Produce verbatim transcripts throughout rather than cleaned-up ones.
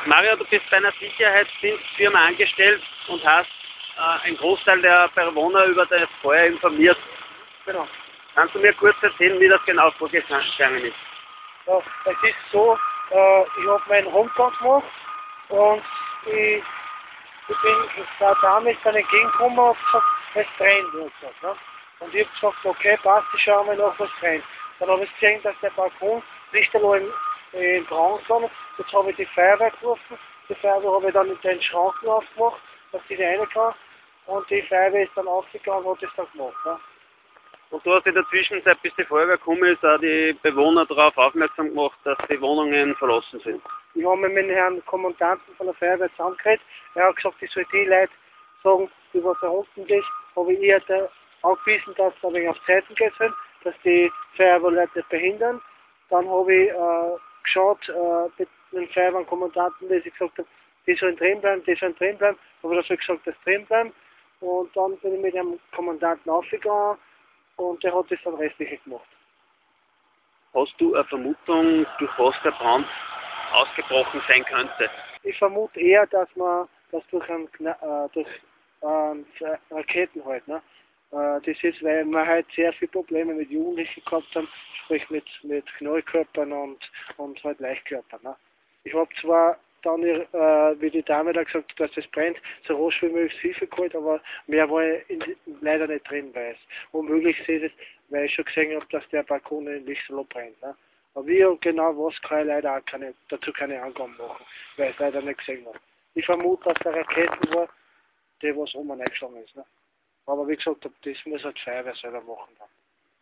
Mario, du bist bei einer Sicherheitsdienstfirma angestellt und hast äh, einen Großteil der Bewohner über das Feuer informiert. Genau. Kannst du mir kurz erzählen, wie das genau vorgegangen ist? Ja, es ist so, äh, ich habe meinen Rundgang gemacht und ich, ich bin der Dame ist dann entgegengekommen und gesagt, es brennt. Und, gesagt, ne? Und ich habe gesagt, okay, passt, ich schaue mal nach, was brennt. Dann habe ich gesehen, dass der Balkon Lichterloh in, in Brand stand. Jetzt habe ich die Feuerwehr gerufen. Die Feuerwehr habe ich dann in den Schranken aufgemacht, dass die da rein kann. Und die Feuerwehr ist dann aufgegangen und hat das dann gemacht. Ne? Und du hast in der Zwischenzeit, bis die Feuerwehr gekommen ist, auch die Bewohner darauf aufmerksam gemacht, dass die Wohnungen verlassen sind. Ich habe mit dem Herrn Kommandanten von der Feuerwehr zusammengeredet. Er hat gesagt, ich soll die Leute sagen, die was da unten ist, habe ich ihr da angewiesen, dass sie ein wenig auf Zeiten gehen sollen, dass die Feuerwehrleute nicht behindern. Dann habe ich äh, geschaut äh, mit dem Feuerwehrkommandanten, dass ich gesagt habe, die sollen drin bleiben, die sollen drin bleiben. Aber er hat gesagt, dass drin bleiben. Und dann bin ich mit dem Kommandanten aufgegangen und der hat das dann restliche gemacht. Hast du eine Vermutung, durch was der Brand ausgebrochen sein könnte? Ich vermute eher, dass man das durch, ein, äh, durch äh, Raketen halt, ne? Äh, das ist, weil wir halt sehr viele Probleme mit Jugendlichen gehabt haben, sprich mit, mit Knallkörpern und, und halt Leichtkörpern. Ne? Ich habe zwar dann, äh, wie die Dame da gesagt hat, dass das brennt, so rasch wie möglich Hilfe geholt, aber mehr war in, leider nicht drin, weil es unmöglich ist, weil ich schon gesehen habe, dass der Balkon in Lichterloh brennt. Ne? Aber wie und genau was kann ich leider auch keine, dazu keine Angaben machen, weil ich es leider nicht gesehen habe. Ich vermute, dass der Raketen war, die was oben eingeschlagen ist. Ne? Aber wie gesagt, das muss halt die Feuerwehr selber machen. Dann.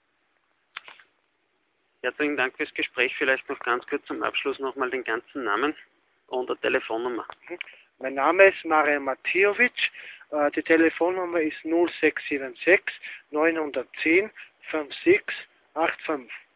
Herzlichen Dank fürs Gespräch. Vielleicht noch ganz kurz zum Abschluss nochmal den ganzen Namen und eine Telefonnummer. Mein Name ist Marian Matijovic. Die Telefonnummer ist null sechs sieben sechs neun eins null fünf sechs acht fünf.